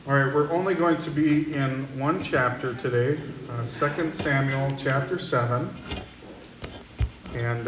All right, we're only going to be in one chapter today, 2 Samuel chapter 7. And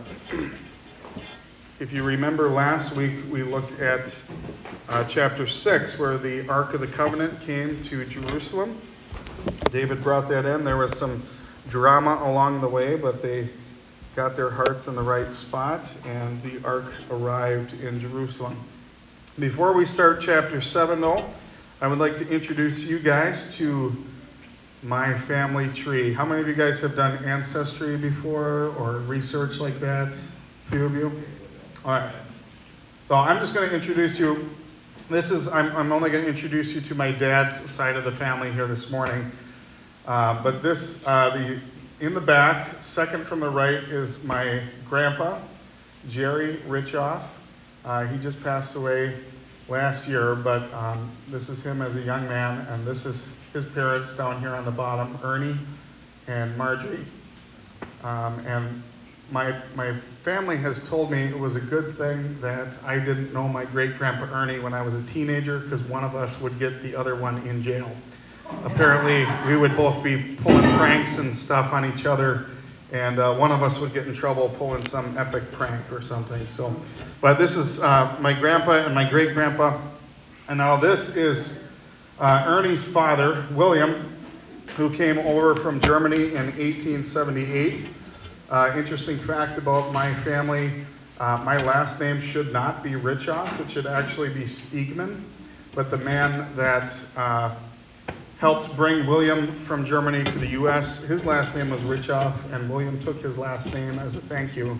if you remember last week, we looked at chapter 6, where the Ark of the Covenant came to Jerusalem. David brought that in. There was some drama along the way, but they got their hearts in the right spot, and the Ark arrived in Jerusalem. Before we start chapter 7, though, I would like to introduce you guys to my family tree. How many of you guys have done Ancestry before or research like that? A few of you? All right. So I'm just going to introduce you. I'm only going to introduce you to my dad's side of the family here this morning. But this, in the back, second from the right, is my grandpa, Jerry Richoff. He just passed away last year, but this is him as a young man, and this is his parents down here on the bottom, Ernie and Marjorie. And my family has told me it was a good thing that I didn't know my great-grandpa Ernie when I was a teenager, because one of us would get the other one in jail. Apparently, we would both be pulling pranks and stuff on each other, and one of us would get in trouble pulling some epic prank or something. But this is my grandpa and my great-grandpa. And now this is Ernie's father, William, who came over from Germany in 1878. Interesting fact about my family, my last name should not be Richoff. It should actually be Stiegman. But the man that helped bring William from Germany to the U.S., his last name was Richoff, and William took his last name as a thank you.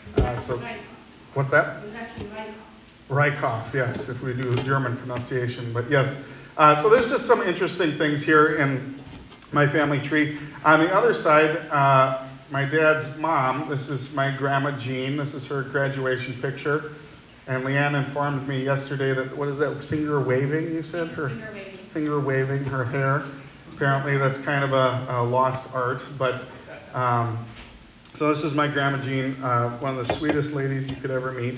What's that? It was actually Reichoff, yes, if we do German pronunciation. But yes, so there's just some interesting things here in my family tree. On the other side, my dad's mom, this is my grandma Jean. This is her graduation picture. And Leanne informed me yesterday that, what is that, finger waving, you said? Finger waving her hair. Apparently that's kind of a lost art. But so this is my grandma Jean, one of the sweetest ladies you could ever meet.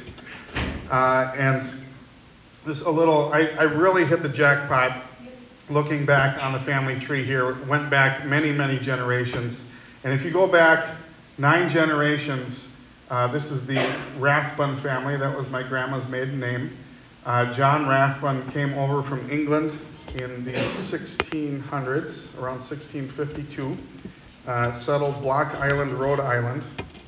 And just a little, I really hit the jackpot looking back on the family tree here. Went back many, many generations. And if you go back 9 generations, this is the Rathbun family. That was my grandma's maiden name. John Rathbun came over from England in the 1600s, around 1652, settled Block Island, Rhode Island.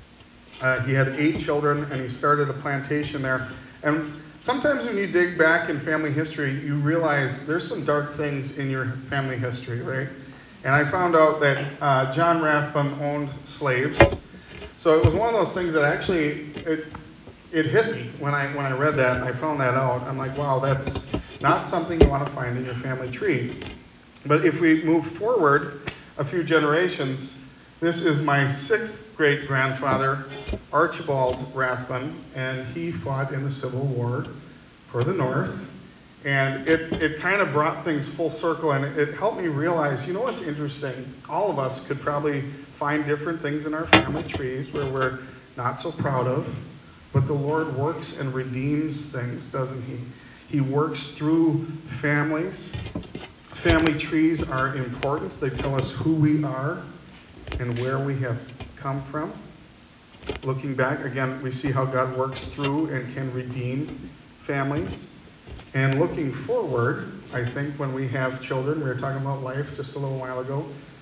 He had 8 children, and he started a plantation there. And sometimes when you dig back in family history, you realize there's some dark things in your family history, right? And I found out that John Rathbun owned slaves. So it was one of those things that actually, it hit me when I read that and I found that out. I'm like, wow, that's not something you want to find in your family tree. But if we move forward a few generations, this is my 6th great-grandfather, Archibald Rathbun, and he fought in the Civil War for the North. And it kind of brought things full circle, and it helped me realize, you know what's interesting? All of us could probably find different things in our family trees where we're not so proud of, but the Lord works and redeems things, doesn't he? He works through families. Family trees are important. They tell us who we are and where we have come from. Looking back, again, we see how God works through and can redeem families. And looking forward, I think when we have children, we were talking about life just a little while ago,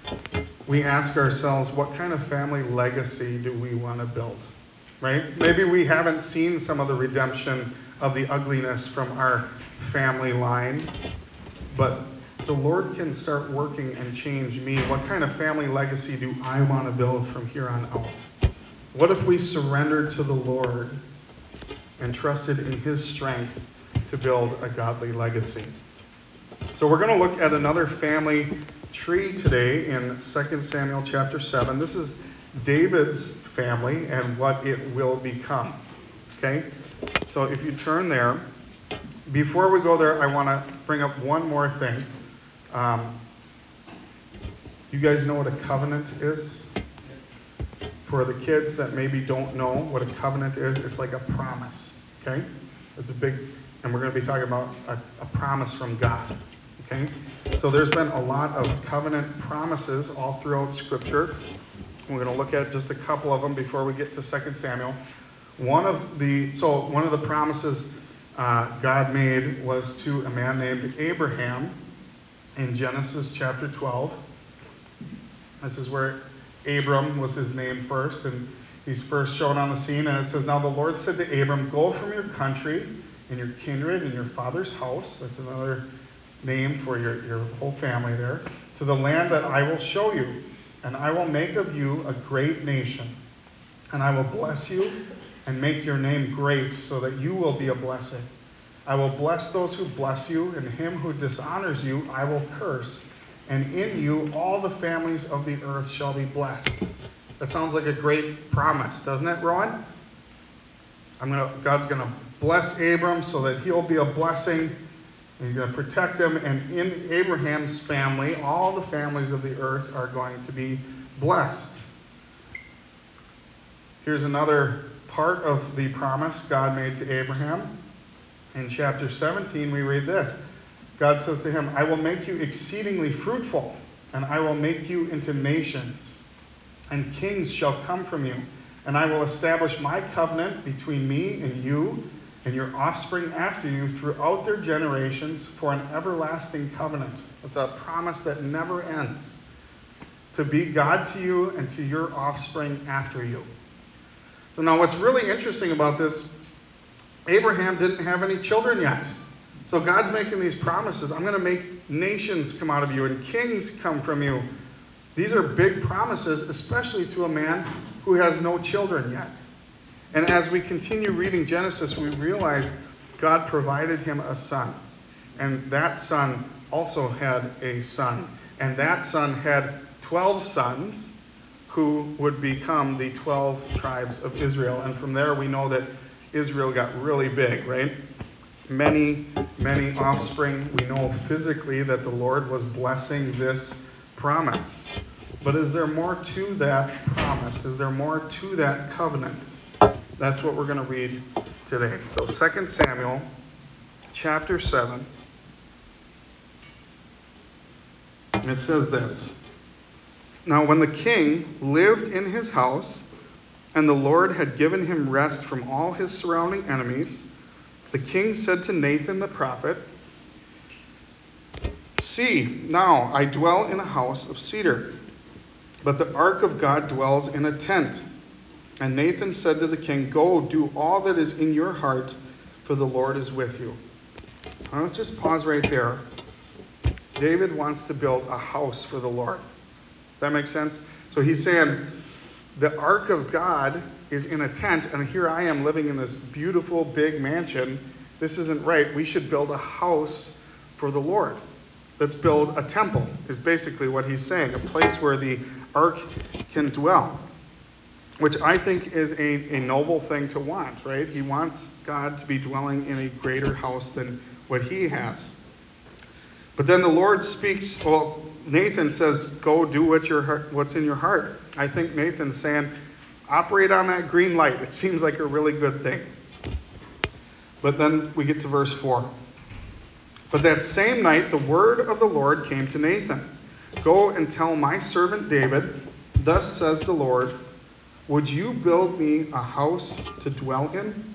we ask ourselves, what kind of family legacy do we want to build? Right? Maybe we haven't seen some of the redemption of the ugliness from our family line, but the Lord can start working and change me. What kind of family legacy do I want to build from here on out? What if we surrendered to the Lord and trusted in His strength to build a godly legacy? So we're going to look at another family tree today in 2 Samuel chapter 7. This is David's family and what it will become. Okay? So if you turn there, before we go there, I want to bring up one more thing. You guys know what a covenant is? For the kids that maybe don't know what a covenant is, it's like a promise. Okay? It's a big, and we're going to be talking about a promise from God. Okay? So there's been a lot of covenant promises all throughout Scripture. We're going to look at just a couple of them before we get to 2 Samuel. One of the promises God made was to a man named Abraham in Genesis chapter 12. This is where Abram was his name first, and he's first shown on the scene. And it says, "Now the Lord said to Abram, go from your country and your kindred and your father's house," that's another name for your whole family there, "to the land that I will show you. And I will make of you a great nation. And I will bless you and make your name great so that you will be a blessing. I will bless those who bless you, and him who dishonors you I will curse. And in you all the families of the earth shall be blessed." That sounds like a great promise, doesn't it, Rowan? God's going to bless Abram so that he'll be a blessing. He's going to protect him. And in Abraham's family, all the families of the earth are going to be blessed. Here's another part of the promise God made to Abraham. In chapter 17, we read this. God says to him, "I will make you exceedingly fruitful, and I will make you into nations, and kings shall come from you. And I will establish my covenant between me and you and your offspring after you throughout their generations for an everlasting covenant." It's a promise that never ends. "To be God to you and to your offspring after you." So now what's really interesting about this, Abraham didn't have any children yet. So God's making these promises. I'm going to make nations come out of you and kings come from you. These are big promises, especially to a man who has no children yet. And as we continue reading Genesis, we realize God provided him a son. And that son also had a son. And that son had 12 sons who would become the 12 tribes of Israel. And from there we know that Israel got really big, right? Many, many offspring. We know physically that the Lord was blessing this promise. But is there more to that promise? Is there more to that covenant? That's what we're going to read today. So 2 Samuel chapter 7. And it says this. "Now when the king lived in his house, and the Lord had given him rest from all his surrounding enemies, the king said to Nathan the prophet, 'See, now I dwell in a house of cedar, but the ark of God dwells in a tent.' And Nathan said to the king, 'Go, do all that is in your heart, for the Lord is with you.'" Now let's just pause right there. David wants to build a house for the Lord. Does that make sense? So he's saying, the ark of God is in a tent, and here I am living in this beautiful big mansion. This isn't right. We should build a house for the Lord. Let's build a temple, is basically what he's saying, a place where the ark can dwell, which I think is a noble thing to want, right? He wants God to be dwelling in a greater house than what he has. But then the Lord speaks, Nathan says, "Go do what's in your heart." I think Nathan's saying, operate on that green light. It seems like a really good thing. But then we get to verse 4. "But that same night the word of the Lord came to Nathan. 'Go and tell my servant David, thus says the Lord, would you build me a house to dwell in?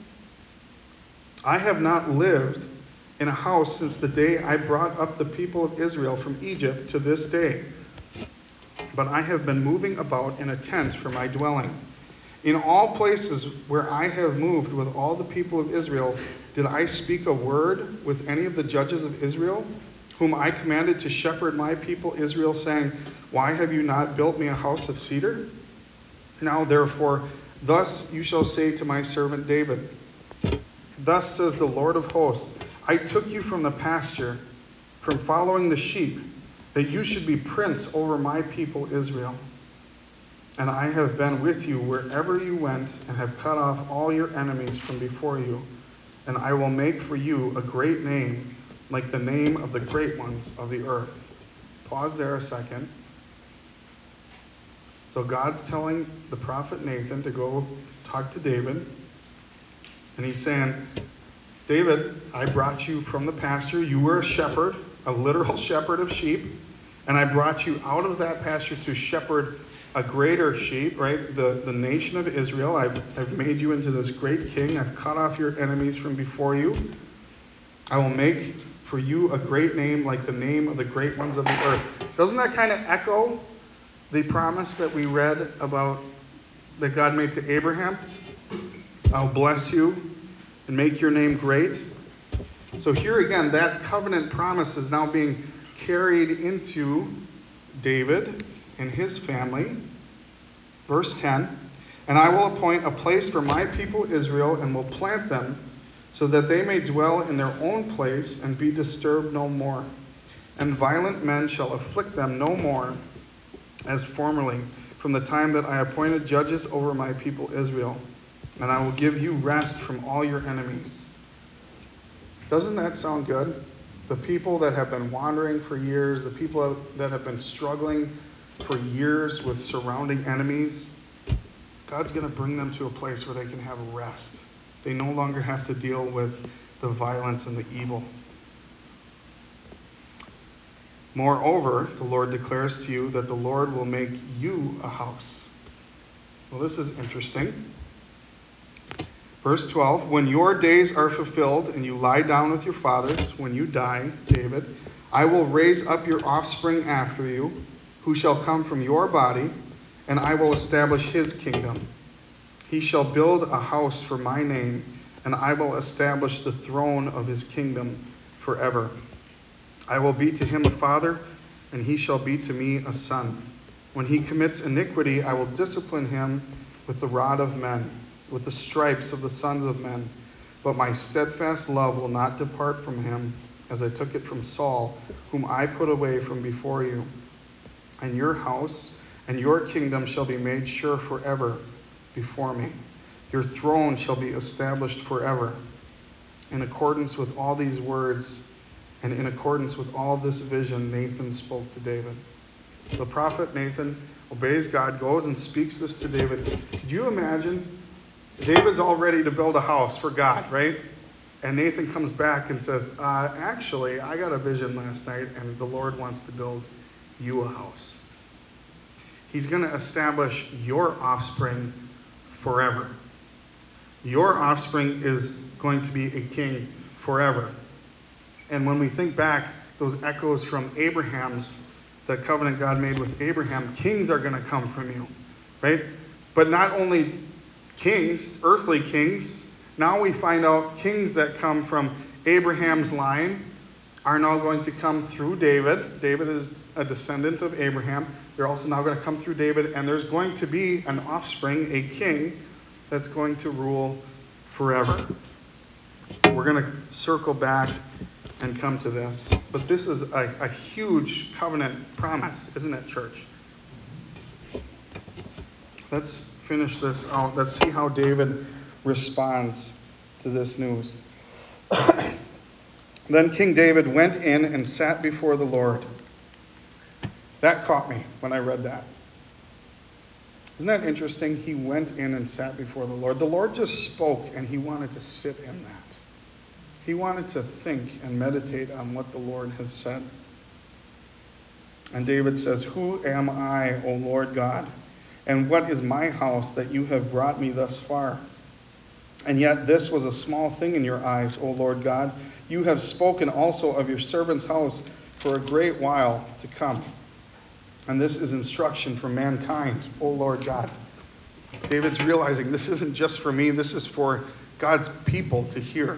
I have not lived in a house since the day I brought up the people of Israel from Egypt to this day. But I have been moving about in a tent for my dwelling. In all places where I have moved with all the people of Israel, did I speak a word with any of the judges of Israel, whom I commanded to shepherd my people Israel, saying, why have you not built me a house of cedar? Now therefore, thus you shall say to my servant David, thus says the Lord of hosts, I took you from the pasture, from following the sheep, that you should be prince over my people Israel. And I have been with you wherever you went, and have cut off all your enemies from before you. And I will make for you a great name, like the name of the great ones of the earth. Pause there a second. So God's telling the prophet Nathan to go talk to David. And he's saying, David, I brought you from the pasture. You were a shepherd. a literal shepherd of sheep, and I brought you out of that pasture to shepherd a greater sheep, right? The nation of Israel. I've made you into this great king. I've cut off your enemies from before you. I will make for you a great name like the name of the great ones of the earth. Doesn't that kind of echo the promise that we read about that God made to Abraham? I'll bless you and make your name great. So here again, that covenant promise is now being carried into David and his family. Verse 10, and I will appoint a place for my people Israel and will plant them so that they may dwell in their own place and be disturbed no more. And violent men shall afflict them no more as formerly, from the time that I appointed judges over my people Israel. And I will give you rest from all your enemies. Doesn't that sound good? The people that have been wandering for years, the people that have been struggling for years with surrounding enemies, God's going to bring them to a place where they can have rest. They no longer have to deal with the violence and the evil. Moreover, the Lord declares to you that the Lord will make you a house. Well, this is interesting. Verse 12, when your days are fulfilled and you lie down with your fathers, when you die, David, I will raise up your offspring after you, who shall come from your body, and I will establish his kingdom. He shall build a house for my name, and I will establish the throne of his kingdom forever. I will be to him a father, and he shall be to me a son. When he commits iniquity, I will discipline him with the rod of men, with the stripes of the sons of men. But my steadfast love will not depart from him, as I took it from Saul, whom I put away from before you. And your house and your kingdom shall be made sure forever before me. Your throne shall be established forever. In accordance with all these words, and in accordance with all this vision, Nathan spoke to David. The prophet Nathan obeys God, goes and speaks this to David. Could you imagine? David's all ready to build a house for God, right? And Nathan comes back and says, actually, I got a vision last night, and the Lord wants to build you a house. He's going to establish your offspring forever. Your offspring is going to be a king forever. And when we think back, those echoes from the covenant God made with Abraham, kings are going to come from you, right? But not only kings, earthly kings, now we find out kings that come from Abraham's line are now going to come through David. David is a descendant of Abraham. They're also now going to come through David, and there's going to be an offspring, a king, that's going to rule forever. We're going to circle back and come to this. But this is a huge covenant promise, isn't it, church? Let's finish this out. Let's see how David responds to this news. Then King David went in and sat before the Lord. That caught me when I read that. Isn't that interesting? He went in and sat before the Lord. The Lord just spoke, and he wanted to sit in that. He wanted to think and meditate on what the Lord has said. And David says, "Who am I, O Lord God? And what is my house that you have brought me thus far? And yet this was a small thing in your eyes, O Lord God. You have spoken also of your servant's house for a great while to come. And this is instruction for mankind, O Lord God." David's realizing this isn't just for me, this is for God's people to hear.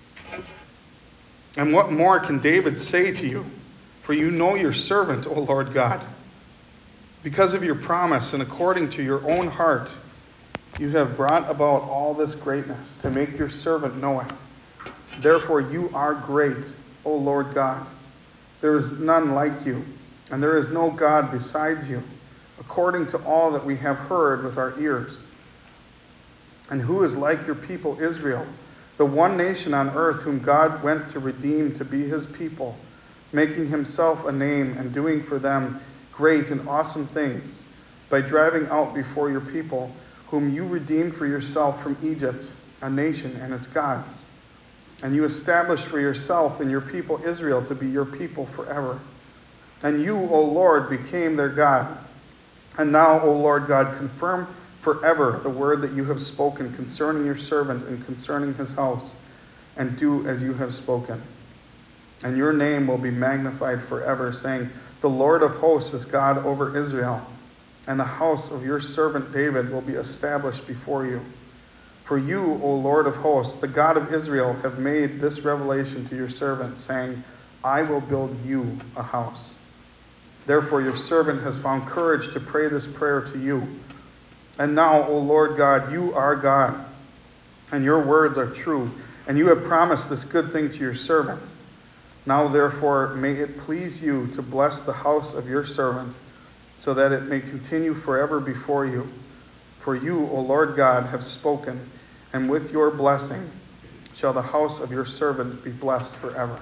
And what more can David say to you? For you know your servant, O Lord God. Because of your promise and according to your own heart, you have brought about all this greatness to make your servant know it. Therefore you are great, O Lord God. There is none like you, and there is no God besides you, according to all that we have heard with our ears. And who is like your people Israel, the one nation on earth whom God went to redeem to be his people, making himself a name and doing for them great and awesome things, by driving out before your people, whom you redeemed for yourself from Egypt, a nation and its gods. And you established for yourself and your people Israel to be your people forever. And you, O Lord, became their God. And now, O Lord God, confirm forever the word that you have spoken concerning your servant and concerning his house, and do as you have spoken. And your name will be magnified forever, saying, the Lord of hosts is God over Israel, and the house of your servant David will be established before you. For you, O Lord of hosts, the God of Israel, have made this revelation to your servant, saying, I will build you a house. Therefore your servant has found courage to pray this prayer to you. And now, O Lord God, you are God, and your words are true, and you have promised this good thing to your servant. Now, therefore, may it please you to bless the house of your servant, so that it may continue forever before you. For you, O Lord God, have spoken, and with your blessing shall the house of your servant be blessed forever.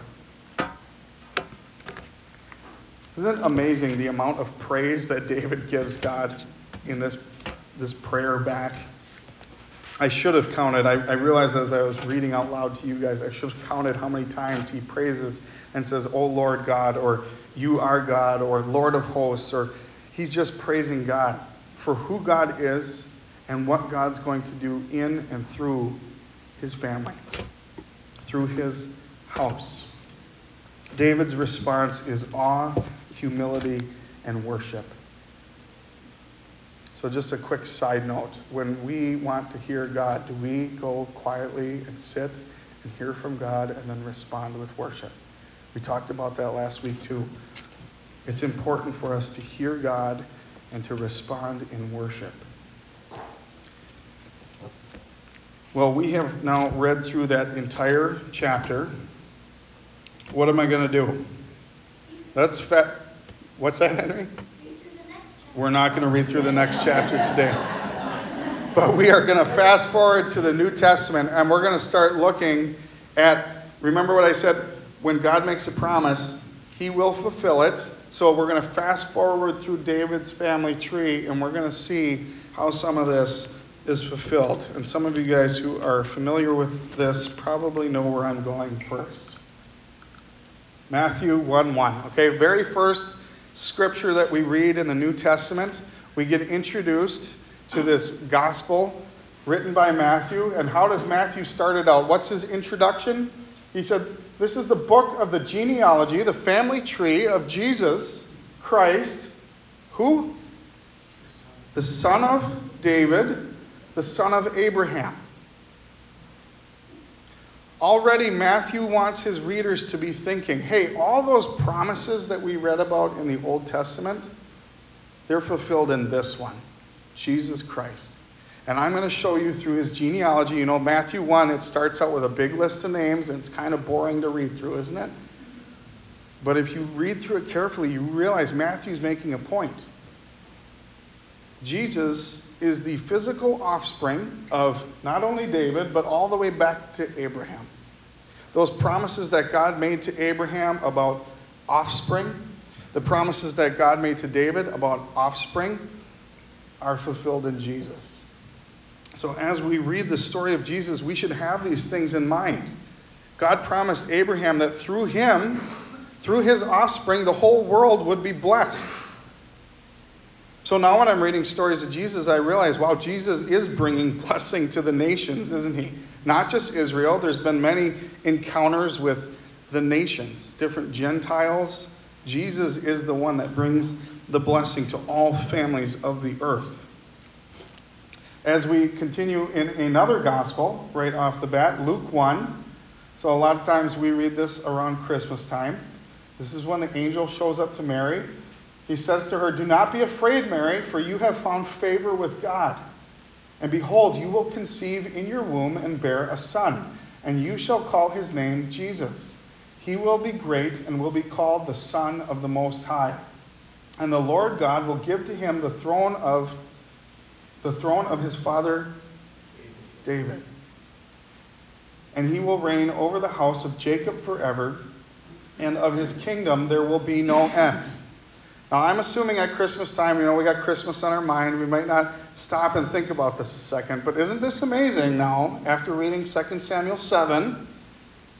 Isn't it amazing the amount of praise that David gives God in this prayer back? I should have counted. I realized as I was reading out loud to you guys, I should have counted how many times he praises and says, O Lord God, or you are God, or Lord of hosts, or he's just praising God for who God is and what God's going to do in and through his family, through his house. David's response is awe, humility, and worship. So just a quick side note. When we want to hear God, do we go quietly and sit and hear from God and then respond with worship? We talked about that last week too. It's important for us to hear God and to respond in worship. Well, we have now read through that entire chapter. What am I going to do? What's that, Henry? We're not going to read through the next chapter today. But we are going to fast forward to the New Testament, and we're going to start looking at, remember what I said, when God makes a promise, he will fulfill it. So we're going to fast forward through David's family tree, and we're going to see how some of this is fulfilled. And some of you guys who are familiar with this probably know where I'm going first. Matthew 1:1. Okay, very first scripture that we read in the New Testament, we get introduced to this gospel written by Matthew. And how does Matthew start it out? What's his introduction? He said, this is the book of the genealogy, the family tree of Jesus Christ, who? The son of David, the son of Abraham. Already Matthew wants his readers to be thinking, hey, all those promises that we read about in the Old Testament, they're fulfilled in this one, Jesus Christ. And I'm going to show you through his genealogy. You know, Matthew 1, it starts out with a big list of names, and it's kind of boring to read through, isn't it? But if you read through it carefully, you realize Matthew's making a point. Jesus is the physical offspring of not only David, but all the way back to Abraham. Those promises that God made to Abraham about offspring, the promises that God made to David about offspring, are fulfilled in Jesus. So as we read the story of Jesus, we should have these things in mind. God promised Abraham that through him, through his offspring, the whole world would be blessed. So now when I'm reading stories of Jesus, I realize, wow, Jesus is bringing blessing to the nations, isn't he? Not just Israel. There's been many encounters with the nations, different Gentiles. Jesus is the one that brings the blessing to all families of the earth. As we continue in another gospel, right off the bat, Luke 1. So a lot of times we read this around Christmas time. This is when the angel shows up to Mary. He says to her, do not be afraid, Mary, for you have found favor with God. And behold, you will conceive in your womb and bear a son, and you shall call his name Jesus. He will be great and will be called the Son of the Most High. And the Lord God will give to him the throne of his father David. And he will reign over the house of Jacob forever, and of his kingdom there will be no end. Now, I'm assuming at Christmas time, we got Christmas on our mind. We might not stop and think about this a second. But isn't this amazing now, after reading 2 Samuel 7,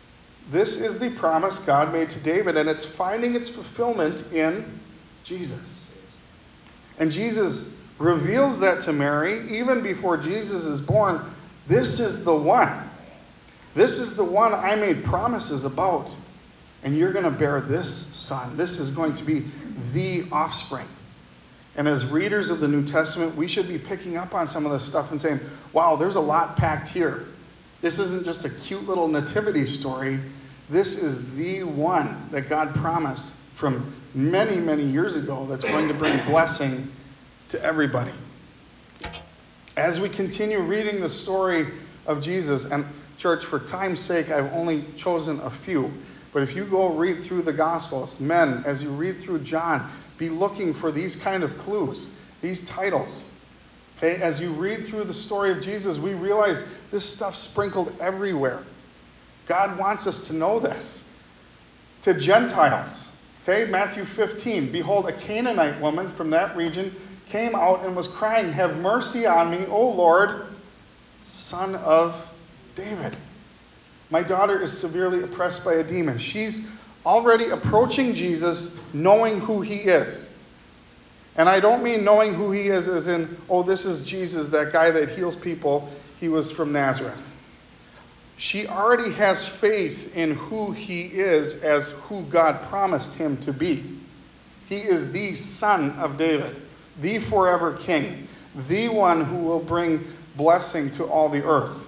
This is the promise God made to David, and it's finding its fulfillment in Jesus. And Jesus reveals that to Mary even before Jesus is born. This is the one. This is the one I made promises about. And you're going to bear this son. This is going to be the offspring. And as readers of the New Testament, we should be picking up on some of this stuff and saying, wow, there's a lot packed here. This isn't just a cute little nativity story. This is the one that God promised from many, many years ago that's going to bring blessing to everybody. As we continue reading the story of Jesus, and church, for time's sake, I've only chosen a few. But if you go read through the Gospels, men, as you read through John, be looking for these kind of clues, these titles. Okay, as you read through the story of Jesus, we realize this stuff's sprinkled everywhere. God wants us to know this. To Gentiles, okay, Matthew 15, behold, a Canaanite woman from that region came out and was crying, have mercy on me, O Lord, Son of David. My daughter is severely oppressed by a demon. She's already approaching Jesus knowing who he is. And I don't mean knowing who he is as in, oh, this is Jesus, that guy that heals people. He was from Nazareth. She already has faith in who he is as who God promised him to be. He is the Son of David, the forever King, the one who will bring blessing to all the earth.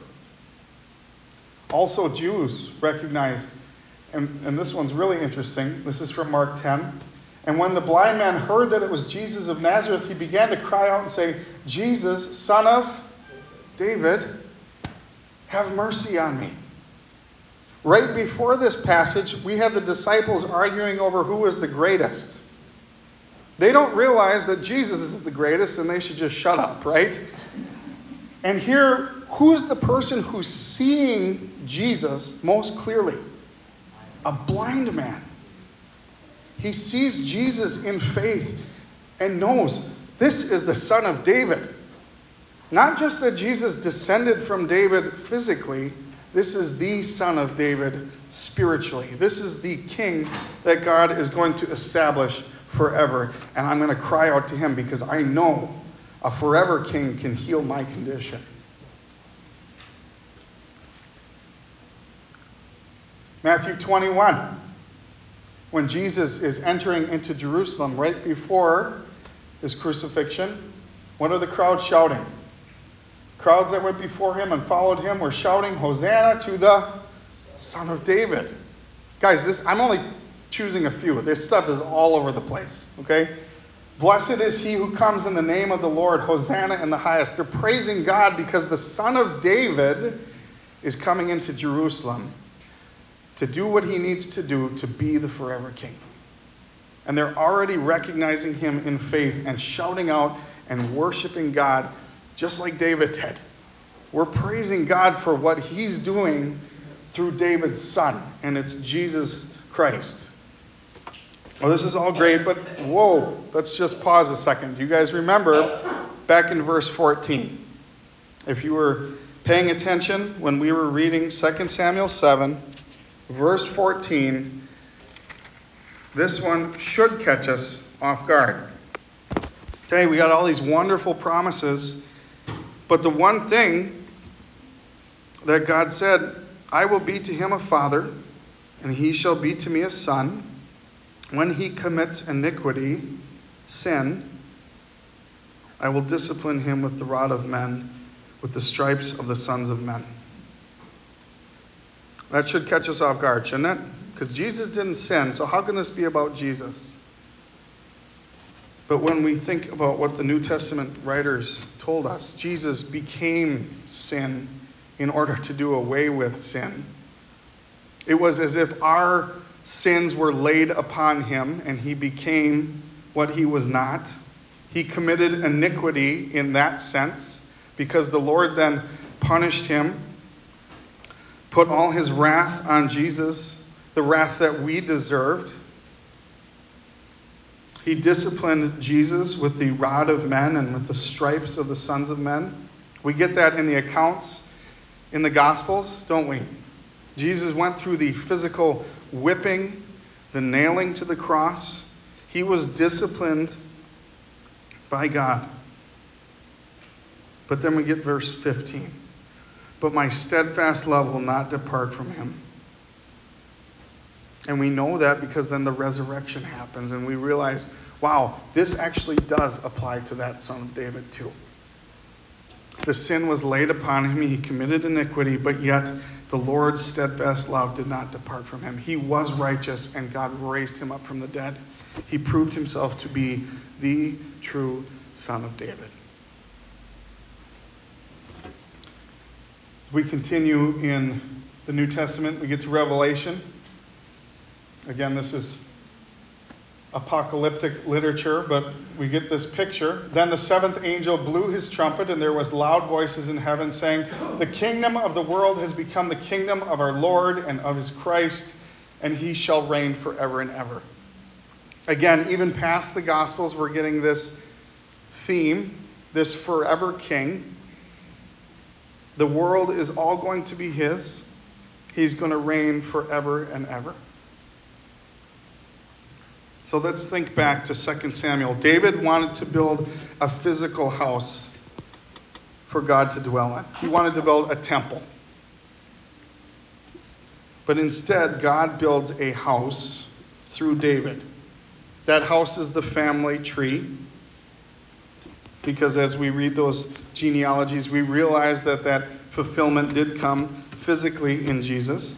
Also, Jews recognized, and this one's really interesting. This is from Mark 10. And when the blind man heard that it was Jesus of Nazareth, he began to cry out and say, Jesus, Son of David, have mercy on me. Right before this passage, we have the disciples arguing over who is the greatest. They don't realize that Jesus is the greatest and they should just shut up, right? And here, who's the person who's seeing Jesus most clearly? A blind man. He sees Jesus in faith and knows this is the Son of David. Not just that Jesus descended from David physically, this is the Son of David spiritually. This is the King that God is going to establish forever. And I'm going to cry out to him because I know a forever King can heal my condition. Matthew 21. When Jesus is entering into Jerusalem right before his crucifixion, what are the crowds shouting? Crowds that went before him and followed him were shouting, Hosanna to the Son of David. Guys, I'm only choosing a few. This stuff is all over the place, okay? Blessed is he who comes in the name of the Lord, Hosanna in the highest. They're praising God because the Son of David is coming into Jerusalem to do what he needs to do to be the forever King. And they're already recognizing him in faith and shouting out and worshiping God just like David did. We're praising God for what he's doing through David's son, and it's Jesus Christ. Well, this is all great, but whoa, let's just pause a second. You guys remember back in verse 14. If you were paying attention when we were reading 2 Samuel 7, verse 14, this one should catch us off guard. Okay, we got all these wonderful promises, but the one thing that God said, I will be to him a father, and he shall be to me a son. When he commits iniquity, sin, I will discipline him with the rod of men, with the stripes of the sons of men. That should catch us off guard, shouldn't it? Because Jesus didn't sin, so how can this be about Jesus? But when we think about what the New Testament writers told us, Jesus became sin in order to do away with sin. It was as if our sins were laid upon him and he became what he was not. He committed iniquity in that sense because the Lord then punished him, put all his wrath on Jesus, the wrath that we deserved. He disciplined Jesus with the rod of men and with the stripes of the sons of men. We get that in the accounts in the Gospels, don't we? Jesus went through the physical whipping, the nailing to the cross. He was disciplined by God. But then we get verse 15. But my steadfast love will not depart from him. And we know that because then the resurrection happens and we realize, wow, this actually does apply to that son of David too. The sin was laid upon him. He committed iniquity, but yet the Lord's steadfast love did not depart from him. He was righteous and God raised him up from the dead. He proved himself to be the true son of David. We continue in the New Testament. We get to Revelation. Again, this is apocalyptic literature, but we get this picture. Then the seventh angel blew his trumpet, and there was loud voices in heaven saying, "The kingdom of the world has become the kingdom of our Lord and of his Christ, and he shall reign forever and ever." Again, even past the Gospels, we're getting this theme, this forever king. The world is all going to be his. He's going to reign forever and ever. So let's think back to 2 Samuel. David wanted to build a physical house for God to dwell in. He wanted to build a temple. But instead, God builds a house through David. That house is the family tree. Because as we read those genealogies, we realize that that fulfillment did come physically in Jesus.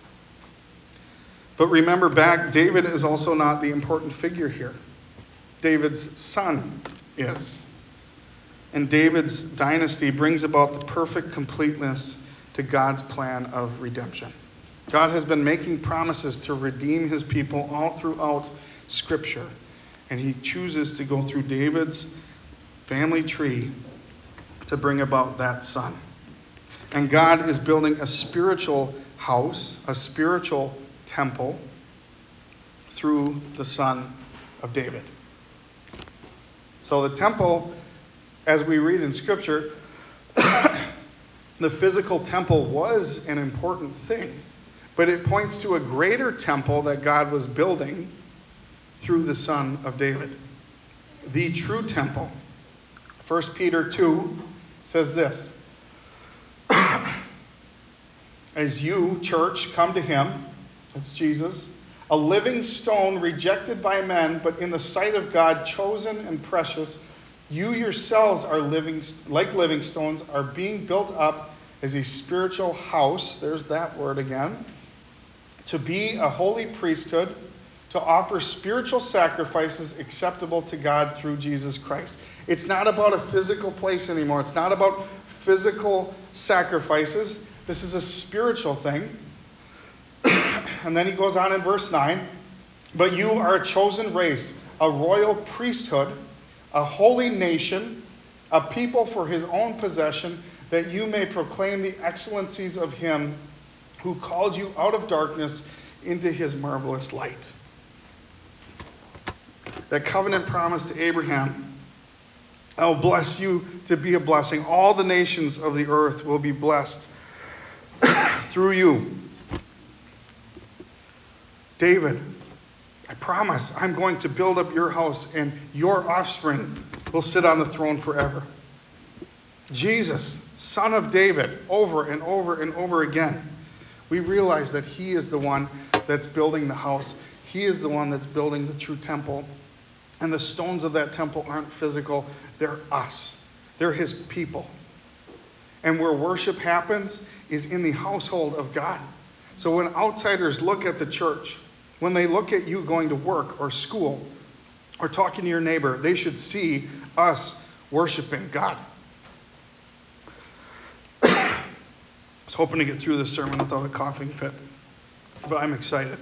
But remember back, David is also not the important figure here. David's son is. And David's dynasty brings about the perfect completeness to God's plan of redemption. God has been making promises to redeem his people all throughout Scripture. And he chooses to go through David's family tree to bring about that son. And God is building a spiritual house, a spiritual temple through the son of David. So the temple, as we read in Scripture, the physical temple was an important thing, but it points to a greater temple that God was building through the son of David, the true temple. 1 Peter 2 says this, "As you, church, come to him," that's Jesus, "a living stone rejected by men, but in the sight of God chosen and precious, you yourselves are living stones, are being built up as a spiritual house," there's that word again, "to be a holy priesthood, to offer spiritual sacrifices acceptable to God through Jesus Christ." It's not about a physical place anymore. It's not about physical sacrifices. This is a spiritual thing. And then he goes on in verse 9, "But you are a chosen race, a royal priesthood, a holy nation, a people for his own possession, that you may proclaim the excellencies of him who called you out of darkness into his marvelous light." That covenant promise to Abraham, "I will bless you to be a blessing. All the nations of the earth will be blessed through you." David, "I promise I'm going to build up your house and your offspring will sit on the throne forever." Jesus, son of David, over and over and over again, we realize that he is the one that's building the house. He is the one that's building the true temple. And the stones of that temple aren't physical. They're us. They're his people. And where worship happens is in the household of God. So when outsiders look at the church, when they look at you going to work or school or talking to your neighbor, they should see us worshiping God. I was hoping to get through this sermon without a coughing fit, but I'm excited.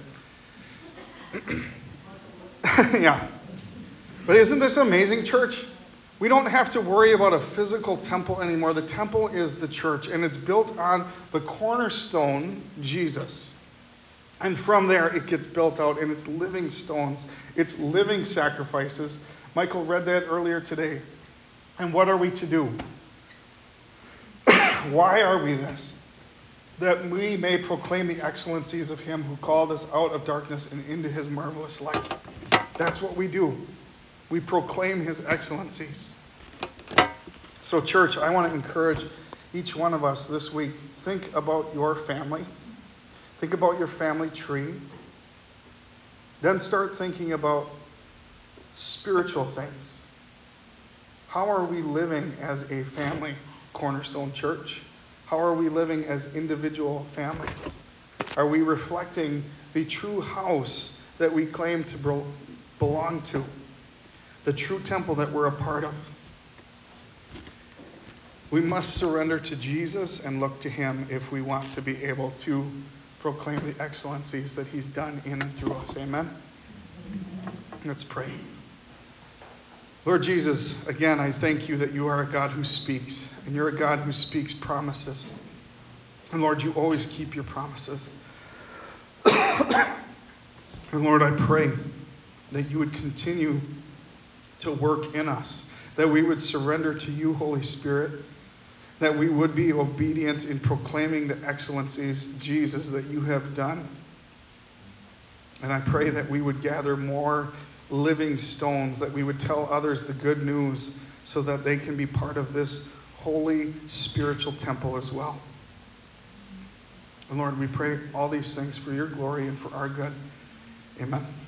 Yeah. But isn't this amazing, church? We don't have to worry about a physical temple anymore. The temple is the church, and it's built on the cornerstone, Jesus. And from there, it gets built out, and it's living stones. It's living sacrifices. Michael read that earlier today. And what are we to do? Why are we this? that we may proclaim the excellencies of him who called us out of darkness and into his marvelous light. That's what we do. We proclaim his excellencies. So, church, I want to encourage each one of us this week. Think about your family. Think about your family tree. Then start thinking about spiritual things. How are we living as a family, Cornerstone Church? How are we living as individual families? Are we reflecting the true house that we claim to belong to? The true temple that we're a part of? We must surrender to Jesus and look to him if we want to be able to proclaim the excellencies that he's done in and through us. Amen? Let's pray. Lord Jesus, again, I thank you that you are a God who speaks, and you're a God who speaks promises. And Lord, you always keep your promises. And Lord, I pray that you would continue to work in us, that we would surrender to you, Holy Spirit, that we would be obedient in proclaiming the excellencies, Jesus, that you have done. And I pray that we would gather more living stones, that we would tell others the good news so that they can be part of this holy spiritual temple as well. And Lord, we pray all these things for your glory and for our good. Amen.